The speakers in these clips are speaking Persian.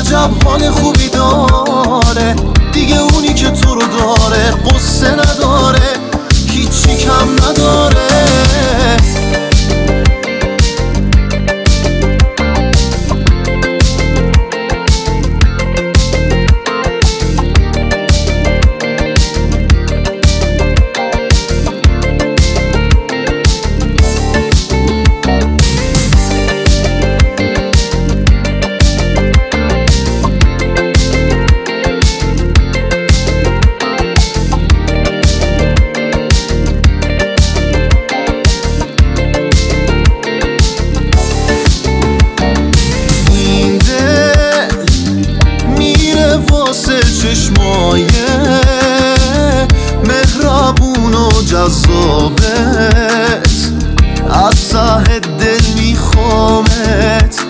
عجب حال خوبی داره، دیگه اونی که تو رو داره قصه نداره، هیچی کم نداره. چشمای مهربون و جذابت، از ته دل میخوامت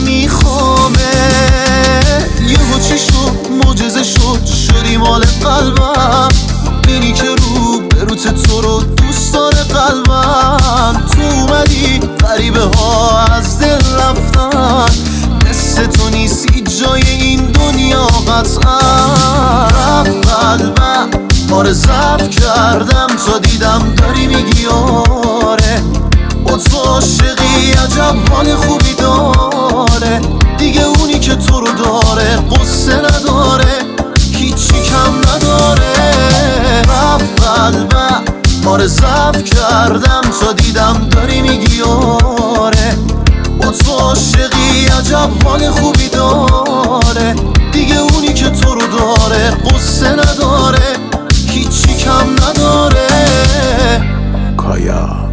یهو چی شد معجزه شدی مال قلبم، اینی که رو بروت تو رو دوست داره قلبم. تو اومدی غریبه ها از دل رفتن، مثل تو نیستی جای این دنیا قطعا. رفت قلبم بار ضعف کردم تا دیدم داری میگی آره، با تو عاشقی عجب حال خوبی داره، دیگه اونی که تو رو داره قصه نداره، هیچی کم نداره. رفت قلبم بار ضعف کردم تا دیدم داری میگی آره، با تو عاشقی عجب حال خوبی داره، دیگه اونی که تو رو داره قصه نداره، هیچی کم نداره. کایا